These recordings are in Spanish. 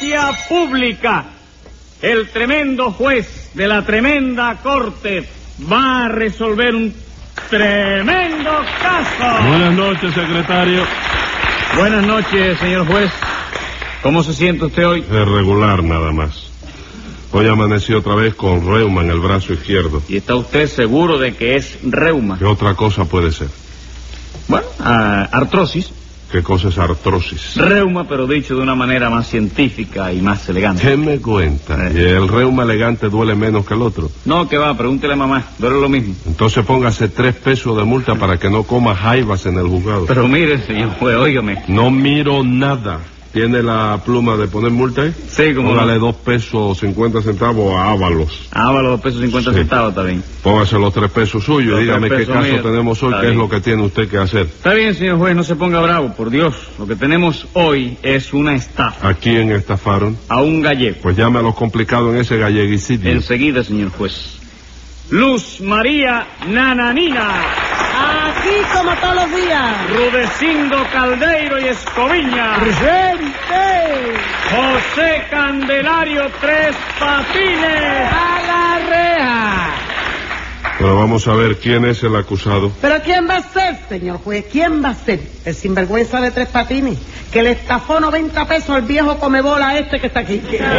audiencia pública. El tremendo juez de la tremenda corte va a resolver un tremendo caso. Buenas noches, secretario. Buenas noches, señor juez. ¿Cómo se siente usted hoy? Regular, nada más. Hoy amanecí otra vez con reuma en el brazo izquierdo. ¿Y está usted seguro de que es reuma? ¿Qué otra cosa puede ser? Bueno, artrosis. ¿Qué cosa es artrosis? Reuma, pero dicho de una manera más científica y más elegante. ¿Qué me cuenta? ¿Y el reuma elegante duele menos que el otro? No, que va, pregúntele a mamá, duele lo mismo. Entonces póngase 3 pesos de multa para que no coma jaivas en el juzgado. Pero mire, señor juez, óigame. No miro nada. ¿Tiene la pluma de poner multa ahí? Sí, como... Póngale 2 pesos 50 centavos a Ábalos. Ábalos, 2 pesos 50 centavos, está bien. Póngase los 3 pesos suyos y dígame qué caso mío tenemos hoy, qué es lo que tiene usted que hacer. Está bien, señor juez, no se ponga bravo, por Dios. Lo que tenemos hoy es una estafa. ¿A quién estafaron? A un gallego. Pues llame a los complicados en ese galleguicidio. Enseguida, señor juez. Luz María Nananina. Aquí como todos los días. Rudecindo Caldeiro y Escoviña. ¡Presente! José Candelario Tres Patines. ¡A la reja! Pero vamos a ver quién es el acusado. ¿Pero quién va a ser, señor juez? ¿Quién va a ser? El sinvergüenza de Tres Patines, que le estafó 90 pesos al viejo comebola este que está aquí.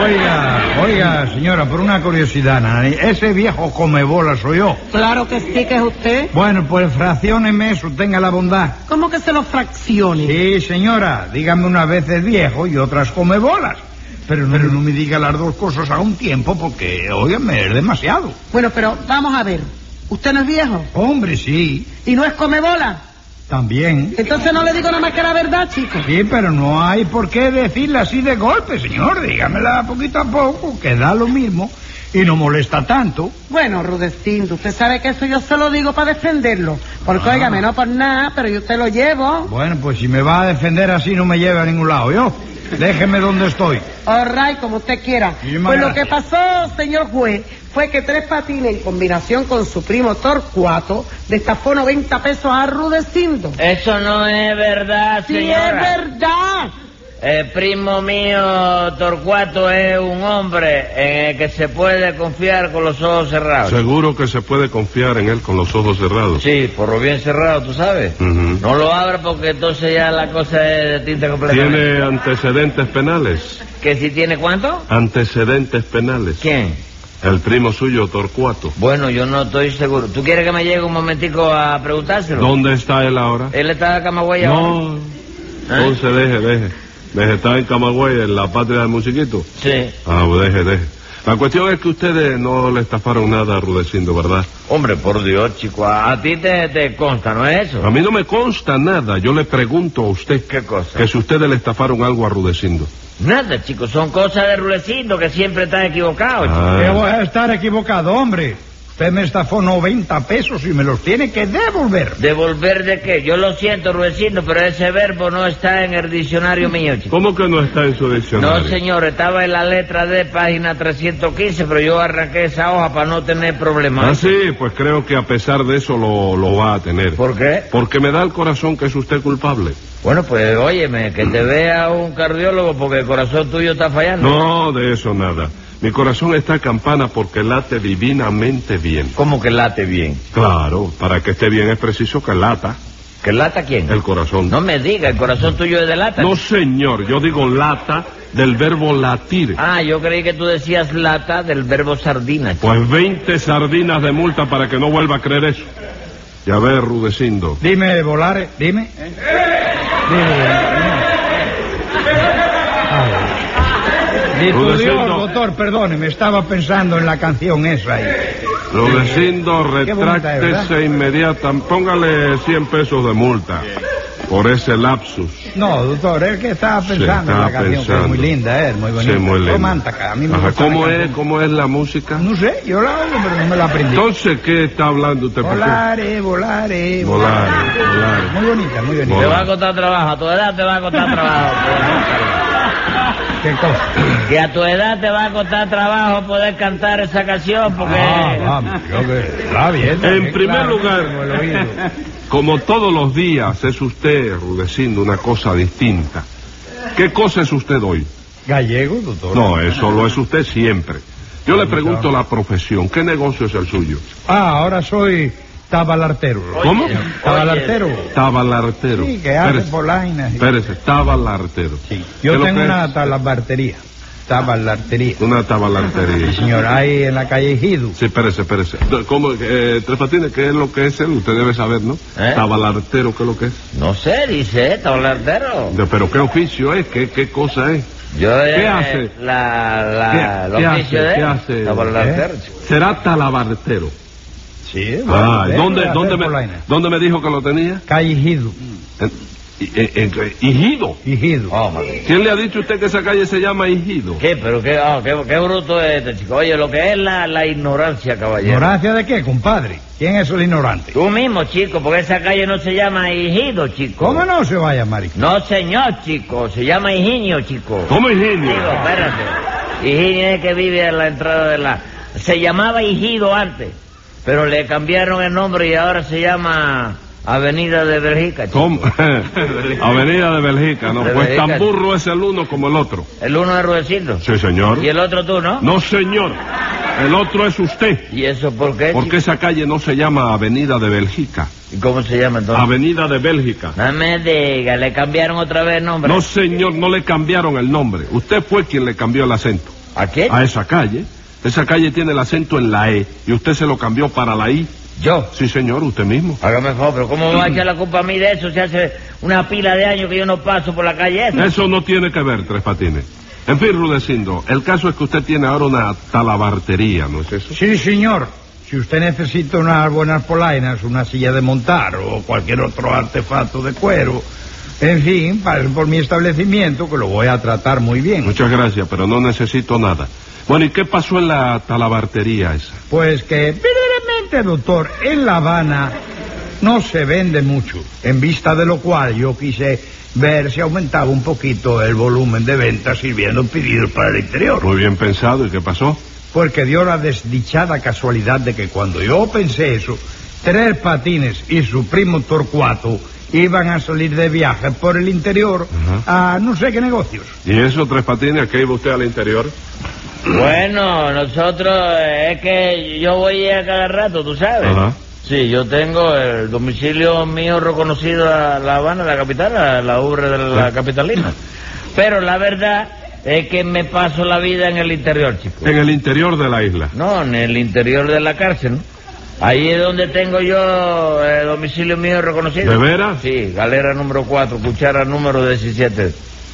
Oiga, señora, por una curiosidad, Nani, ese viejo comebola soy yo. Claro que sí, que es usted. Bueno, pues fraccióneme eso, tenga la bondad. ¿Cómo que se lo fraccione? Sí, señora, dígame unas veces viejo y otras comebolas. Pero no me diga las dos cosas a un tiempo porque, óigame, es demasiado. Bueno, pero vamos a ver. ¿Usted no es viejo? Hombre, sí. ¿Y no es comebola? También. Entonces no le digo nada más que la verdad, chico. Sí, pero no hay por qué decirla así de golpe, señor. Dígamela poquito a poco, que da lo mismo y no molesta tanto. Bueno, Rudecindo, usted sabe que eso yo se lo digo para defenderlo. Porque, óigame, no por nada, pero yo te lo llevo. Bueno, pues si me va a defender así no me lleve a ningún lado, ¿yo? Déjeme donde estoy. All right, como usted quiera. Pues lo que pasó, señor juez, fue que Tres Patines, en combinación con su primo Torcuato, destafó 90 pesos a Rudecindo. Eso no es verdad, ¡Sí señora. es verdad! El primo mío, Torcuato, es un hombre en el que se puede confiar con los ojos cerrados. Seguro que se puede confiar en él con los ojos cerrados. Sí, por lo bien cerrado, tú sabes. No lo abra porque entonces ya la cosa es de tinta completamente. ¿Tiene antecedentes penales? ¿Que si tiene cuánto? Antecedentes penales. ¿Quién? El primo suyo, Torcuato. Bueno, yo no estoy seguro. ¿Tú quieres que me llegue un momentico a preguntárselo? ¿Dónde está él ahora? ¿Él está en Camagüey ahora? No, entonces deje. Deje, está en Camagüey, en la patria del musiquito. Sí. Ah, pues deje. La cuestión es que ustedes no le estafaron nada a Rudecindo, ¿verdad? Hombre, por Dios, chico, a ti te consta, ¿no es eso? A mí no me consta nada. Yo le pregunto a usted. ¿Qué cosa? Que si ustedes le estafaron algo a Rudecindo. Nada, chicos, son cosas de Rudecindo que siempre están equivocados, chico. Yo voy a estar equivocado, hombre. Usted me estafó 90 pesos y me los tiene que devolver. ¿Devolver de qué? Yo lo siento, Rudecindo, pero ese verbo no está en el diccionario mío, chico. ¿Cómo que no está en su diccionario? No, señor, estaba en la letra D, página 315, pero yo arranqué esa hoja para no tener problemas. Ah, sí, pues creo que a pesar de eso lo va a tener. ¿Por qué? Porque me da el corazón que es usted culpable. Bueno, pues óyeme, que te vea un cardiólogo porque el corazón tuyo está fallando. No, de eso nada. Mi corazón está a campana porque late divinamente bien. ¿Cómo que late bien? Claro, para que esté bien es preciso que lata. ¿Que lata quién? El corazón. No me diga, ¿el corazón tuyo es de lata? No, señor, yo digo lata del verbo latir. Ah, yo creí que tú decías lata del verbo sardina, chico. Pues 20 sardinas de multa para que no vuelva a creer eso. Ya ves, Rudecindo. Dime, Volare, dime. Dios, doctor, perdone, estaba pensando en la canción esa ahí. Rudecindo, retráctese inmediata. Póngale 100 pesos de multa por ese lapsus. No, doctor, es que estaba pensando en la canción, que es muy linda, muy bonita. Sí, muy linda. Romántica, a mí me gusta. Ajá, ¿Cómo es la música? No sé, yo la oigo, pero no me la aprendí. Entonces, ¿qué está hablando usted? Volare. Muy bonita, muy bonita. Te va a costar trabajo, a tu edad te va a costar trabajo. ¿Qué cosa? Que a tu edad te va a costar trabajo poder cantar esa canción porque... vamos, yo que... Está bien. En primer lugar, como todos los días es usted, Rudecindo, una cosa distinta. ¿Qué cosa es usted hoy? Gallego, doctor. No, eso lo es usted siempre. Yo le pregunto la profesión. ¿Qué negocio es el suyo? Ahora soy tabalartero. ¿Cómo? Tabalartero. Tabalartero. Sí, que hace polainas. Espérese, tabalartero. Sí. Yo tengo una tabalartería. Tabalartería. Una tabalartería. Sí, señor, ahí en la calle Ejido. Sí, espérese. ¿Cómo? Tres Patines, ¿qué es lo que es él? Usted debe saber, ¿no? Tabalartero, ¿qué es lo que es? No sé, dice, tabalartero. ¿Pero qué oficio es? ¿Qué cosa es? ¿Qué hace? ¿Qué hace? Tabalartero. Será talabartero. Sí, ¿Dónde me dijo que lo tenía? Calle Ejido. Higido. Ejido. ¿Quién le ha dicho a usted que esa calle se llama Higido? ¿Qué? Pero qué bruto es este chico. Oye, lo que es la ignorancia, caballero. ¿Ignorancia de qué, compadre? ¿Quién es el ignorante? Tú mismo, chico, porque esa calle no se llama Higido, chico. ¿Cómo no se va a llamar? No, señor, chico, se llama Higinio, chico. ¿Cómo Higinio? Digo, espérate. Higinio es que vive a la entrada de la... Se llamaba Higido antes, pero le cambiaron el nombre y ahora se llama Avenida de Bélgica, chico. ¿Cómo? Avenida de Bélgica, ¿no? De Pues Bélgica. tan burro es el uno como el otro. El uno es Rudecindo. Sí, señor. Y el otro tú, ¿no? No, señor. El otro es usted. ¿Y eso por qué, Porque esa calle no se llama Avenida de Bélgica. ¿Y cómo se llama entonces? Avenida de Bélgica. No me diga, le cambiaron otra vez el nombre. No, señor, no le cambiaron el nombre. Usted fue quien le cambió el acento. ¿A qué? A esa calle. Esa calle tiene el acento en la E y usted se lo cambió para la I. ¿Yo? Sí, señor, usted mismo. Hágame favor, pero ¿cómo me va a echar la culpa a mí de eso si hace una pila de años que yo no paso por la calle esa? Eso no tiene que ver, Tres Patines. En fin, Rudecindo, el caso es que usted tiene ahora una talabartería, ¿no es eso? Sí, señor. Si usted necesita unas buenas polainas, una silla de montar o cualquier otro artefacto de cuero, en fin, pase por mi establecimiento que lo voy a tratar muy bien. Muchas gracias, pero no necesito nada. Bueno, ¿y qué pasó en la talabartería esa? Pues que, verdaderamente, doctor, en La Habana no se vende mucho, en vista de lo cual yo quise ver si aumentaba un poquito el volumen de ventas sirviendo pedidos para el interior. Muy bien pensado, ¿y qué pasó? Porque dio la desdichada casualidad de que cuando yo pensé eso, Tres Patines y su primo Torcuato iban a salir de viaje por el interior a no sé qué negocios. ¿Y eso, Tres Patines, a qué iba usted al interior? Bueno, nosotros, es que yo voy a cada rato, ¿tú sabes? Ajá. Sí, yo tengo el domicilio mío reconocido a La Habana, la capital, a la ubre de la capitalina. Pero la verdad es que me paso la vida en el interior, chico. En el interior de la isla. No, en el interior de la cárcel, ¿no? Ahí es donde tengo yo el domicilio mío reconocido. ¿De veras? Sí, galera número 4, cuchara número 17.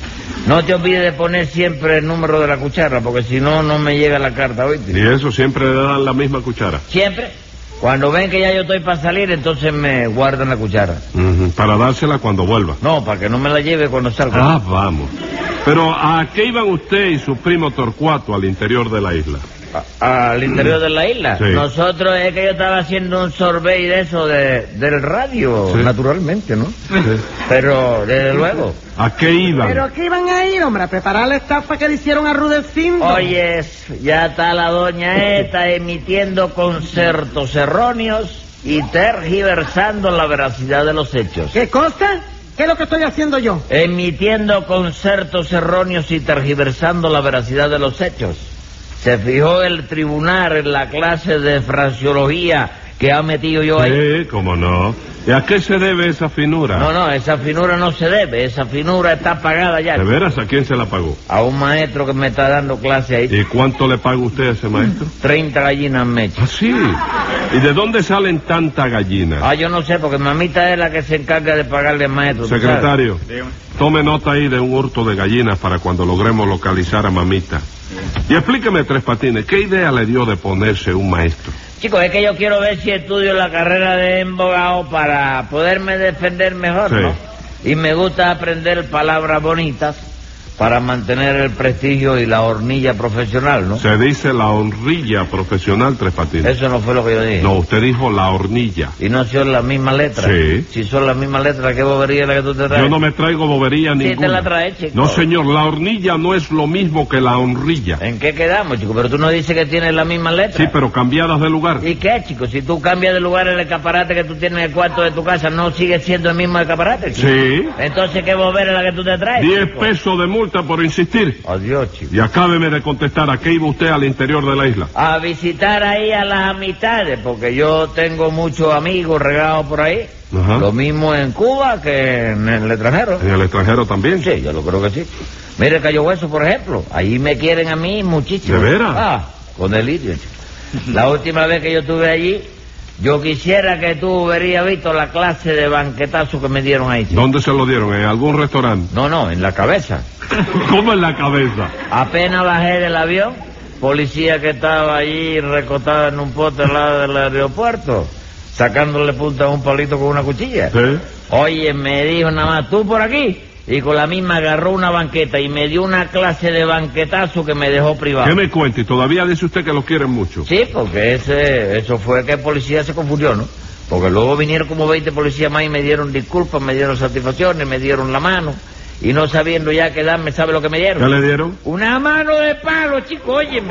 No te olvides de poner siempre el número de la cuchara, porque si no, no me llega la carta, ¿oíste? ¿Y eso siempre le dan la misma cuchara? Siempre. Cuando ven que ya yo estoy para salir, entonces me guardan la cuchara. Para dársela cuando vuelva. No, para que no me la lleve cuando salga. Ah, vamos. Pero ¿a qué iban usted y su primo Torcuato al interior de la isla? ¿Al interior de la isla? Sí. Nosotros, es que yo estaba haciendo un survey de eso, del radio, Sí. naturalmente, ¿no? Sí. Pero, desde luego. ¿A qué iban? ¿Pero qué iban a ir, hombre? ¿A preparar la estafa que le hicieron a Rudecindo? Oye, ya está la doña esta emitiendo conceptos erróneos y tergiversando la veracidad de los hechos. ¿Qué cosa? ¿Qué es lo que estoy haciendo yo? Emitiendo conceptos erróneos y tergiversando la veracidad de los hechos. Se fijó el tribunal en la clase de fraseología que ha metido yo ahí. Sí, cómo no. ¿Y a qué se debe esa finura? No, esa finura no se debe, esa finura está pagada ya. ¿De veras? ¿A quién se la pagó? A un maestro que me está dando clase ahí. ¿Y cuánto le paga usted a ese maestro? 30 gallinas mecha. Ah, sí. ¿Y de dónde salen tantas gallinas? Yo no sé, porque mamita es la que se encarga de pagarle al maestro. ¿tú Secretario, sabes? tome nota ahí de un hurto de gallinas para cuando logremos localizar a mamita. Y explíqueme, Tres Patines, ¿qué idea le dio de ponerse un maestro? Chicos, es que yo quiero ver si estudio la carrera de abogado para poderme defender mejor, Sí. ¿no? Y me gusta aprender palabras bonitas para mantener el prestigio y la hornilla profesional, ¿no? Se dice la honrilla profesional, Tres Patines. Eso no fue lo que yo dije. No, usted dijo la hornilla. ¿Y no son las mismas letras? Sí. Si son las mismas letras, ¿qué bobería es la que tú te traes? Yo no me traigo bobería Sí, ninguna. te la traes, chico. No, señor, la hornilla no es lo mismo que la honrilla. ¿En qué quedamos, chico? Pero tú no dices que tienes las mismas letras. Sí, pero cambiadas de lugar. ¿Y qué, chico? Si tú cambias de lugar el escaparate que tú tienes en el cuarto de tu casa, ¿no sigue siendo el mismo escaparate, chico? Sí. Entonces, ¿qué bobera es la que tú te traes? 10 chico? pesos de multa. multa por insistir. Adiós, chico. Y acábeme de contestar, ¿a qué iba usted al interior de la isla? A visitar ahí a las amistades, porque yo tengo muchos amigos regados por ahí. Ajá. Lo mismo en Cuba que en el extranjero. ¿En el extranjero también? Sí, yo lo creo que sí. Mire, Cayo Hueso, por ejemplo. Ahí me quieren a mí muchísimo. ¿De veras? Ah, con delirio, chico. La última vez que yo estuve allí, yo quisiera que tú hubieras visto la clase de banquetazo que me dieron ahí, chico. ¿Dónde se lo dieron? ¿En algún restaurante? No, en la cabeza. ¿Cómo en la cabeza? Apenas bajé del avión, policía que estaba allí recostada en un poste al lado del aeropuerto, sacándole punta a un palito con una cuchilla. Sí. Oye, me dijo nada más, tú por aquí. Y con la misma agarró una banqueta y me dio una clase de banquetazo que me dejó privado. ¿Qué me cuenta? Y todavía dice usted que lo quieren mucho. Sí, porque eso fue que el policía se confundió, ¿no? Porque luego vinieron como 20 policías más y me dieron disculpas, me dieron satisfacciones, me dieron la mano. Y no sabiendo ya qué darme, ¿sabe lo que me dieron? ¿Qué le dieron? Una mano de palo, chico, óyeme.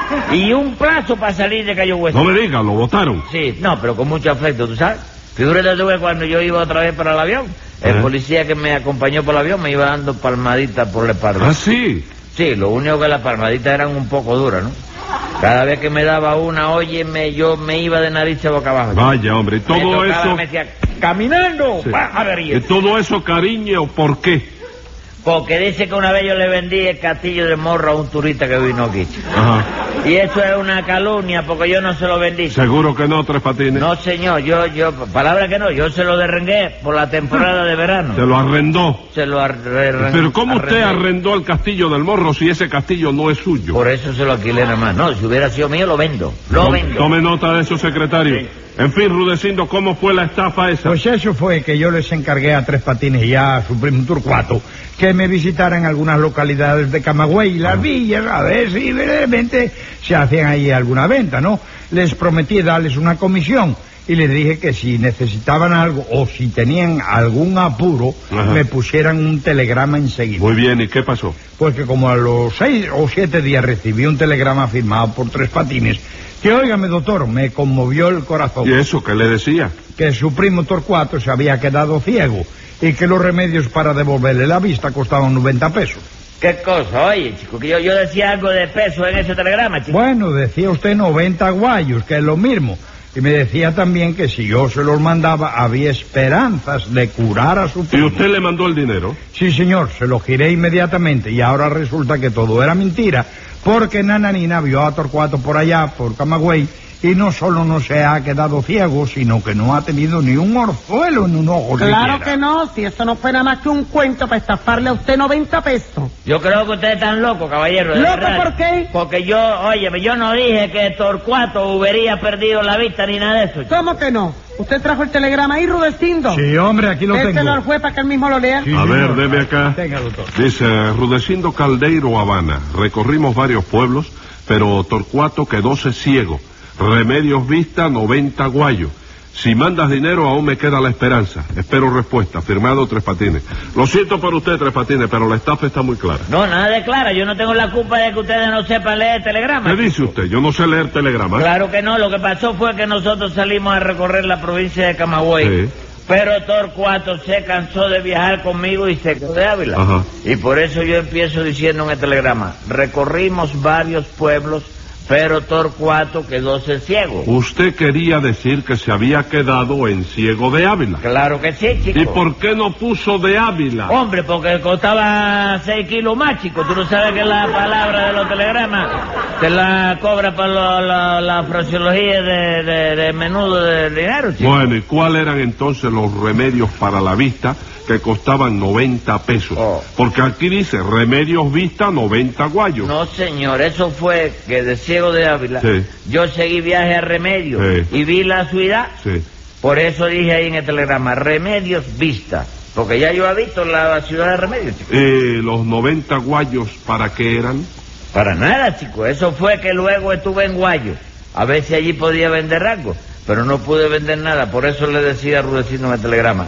Y un plazo para salir de Cayo Hueso. No me diga, ¿lo botaron? Sí, no, pero con mucho afecto, ¿tú sabes? Figúrate tú que cuando yo iba otra vez para el avión, el policía que me acompañó por el avión me iba dando palmaditas por la espalda. ¿Ah, sí? Sí, lo único que las palmaditas eran un poco duras, ¿no? Cada vez que me daba una, óyeme, yo me iba de nariz a boca abajo. Vaya, hombre, y Me todo tocaba, eso... me decía, caminando, Sí. a ver, ¿Y todo eso, cariño, por qué? porque dice que una vez yo le vendí el castillo de Morro a un turista que vino aquí. Ajá. Y eso es una calumnia, porque yo no se lo vendí. ¿Seguro que no, Tres Patines? No, señor, yo, palabra que no, yo se lo derrengué por la temporada de verano. Se lo arrendó. Se lo arrendé. Pero ¿cómo usted arrendó el castillo del Morro si ese castillo no es suyo? Por eso se lo alquilé nada más. No, si hubiera sido mío, lo vendo. Lo vendo. Tome nota de eso, secretario. Sí. En fin, Rudecindo, ¿cómo fue la estafa esa? Pues eso fue que yo les encargué a Tres Patines y a su primo Torcuato que me visitaran algunas localidades de Camagüey y las villas, a ver si verdaderamente se hacían ahí alguna venta, ¿no? Les prometí darles una comisión y les dije que si necesitaban algo o si tenían algún apuro, me pusieran un telegrama enseguida. Muy bien, ¿y qué pasó? Pues que como a los 6 o 7 días recibí un telegrama firmado por Tres Patines que, óigame, doctor, me conmovió el corazón. ¿Y eso qué le decía? Que su primo Torcuato se había quedado ciego y que los remedios para devolverle la vista costaban 90 pesos. ¿Qué cosa? Oye, chico, que yo decía algo de peso en ese telegrama, chico. Bueno, decía usted 90 guayos, que es lo mismo. Y me decía también que si yo se los mandaba había esperanzas de curar a su primo. ¿Y usted le mandó el dinero? Sí, señor, se lo giré inmediatamente y ahora resulta que todo era mentira, porque Nananina vio a Torcuato por allá, por Camagüey, y no solo no se ha quedado ciego, sino que no ha tenido ni un orzuelo en un ojo. Claro que no, si eso no fue nada más que un cuento para estafarle a usted 90 pesos. Yo creo que ustedes están locos, caballero. ¿Loco por qué? Porque yo no dije que Torcuato hubiera perdido la vista ni nada de eso. ¿Cómo que no? ¿Usted trajo el telegrama ahí, Rudecindo? Sí, hombre, aquí lo tengo. Déselo al juez para que él mismo lo lea. Sí, a ver, señor. deme acá. Tenga, doctor. Dice, Rudecindo Caldeiro, Habana. Recorrimos varios pueblos, pero Torcuato quedóse ciego. Remedios vista, 90 guayos. Si mandas dinero, aún me queda la esperanza. Espero respuesta. Firmado Tres Patines. Lo siento por usted, Tres Patines, pero la estafa está muy clara. No, nada de clara. Yo no tengo la culpa de que ustedes no sepan leer telegramas. ¿Qué dice usted? Yo no sé leer telegramas. Claro que no. Lo que pasó fue que nosotros salimos a recorrer la provincia de Camagüey. Sí. Pero Torcuato se cansó de viajar conmigo y se quedó de Ávila. Ajá. Y por eso yo empiezo diciendo en el telegrama, recorrimos varios pueblos, pero Torcuato quedóse ciego. Usted quería decir que se había quedado en Ciego de Ávila. Claro que sí, chico. ¿Y por qué no puso de Ávila? Hombre, porque costaba 6 kilos más, chico. Tú no sabes que la palabra de los telegramas te la cobra para la fraseología de menudo de dinero, chico. Bueno, ¿y cuáles eran entonces los remedios para la vista que costaban 90 pesos? Oh. Porque aquí dice, remedios vista, 90 guayos. No, señor, eso fue que de Ciego de Ávila Sí. yo seguí viaje a Remedios Sí. y vi la ciudad. Sí. Por eso dije ahí en el telegrama, Remedios vista. Porque ya yo he visto la ciudad de Remedios, chico. ¿Los 90 guayos para qué eran? Para nada, chico. Eso fue que luego estuve en Guayo. A ver si allí podía vender algo. Pero no pude vender nada. Por eso le decía a Rudecindo en el telegrama,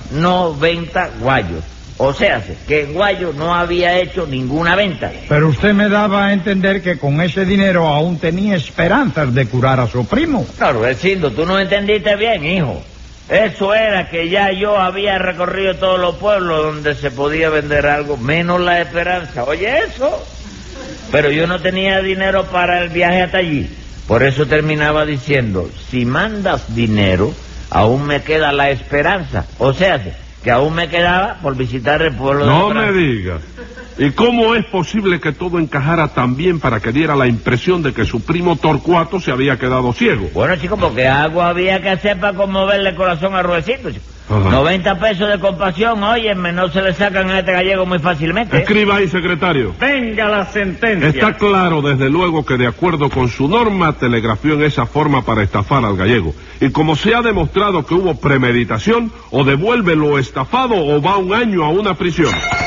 90 guayos. O sea, que en Guayo no había hecho ninguna venta. Pero usted me daba a entender que con ese dinero aún tenía esperanzas de curar a su primo. No, Rudecindo, tú no entendiste bien, hijo. Eso era que ya yo había recorrido todos los pueblos donde se podía vender algo, menos La Esperanza. Oye, eso. Pero yo no tenía dinero para el viaje hasta allí. Por eso terminaba diciendo, si mandas dinero, aún me queda La Esperanza. O sea, que aún me quedaba por visitar el pueblo de No Esperanza. me digas. ¿Y cómo es posible que todo encajara tan bien para que diera la impresión de que su primo Torcuato se había quedado ciego? Bueno, chico, porque algo había que hacer para conmoverle el corazón a Rudecindo, chico. Ajá. 90 pesos de compasión, óyeme, no se le sacan a este gallego muy fácilmente. Escriba ahí, secretario. Venga la sentencia. Está claro, desde luego, que de acuerdo con su norma, telegrafió en esa forma para estafar al gallego. Y como se ha demostrado que hubo premeditación, o devuelve lo estafado o va 1 año a una prisión.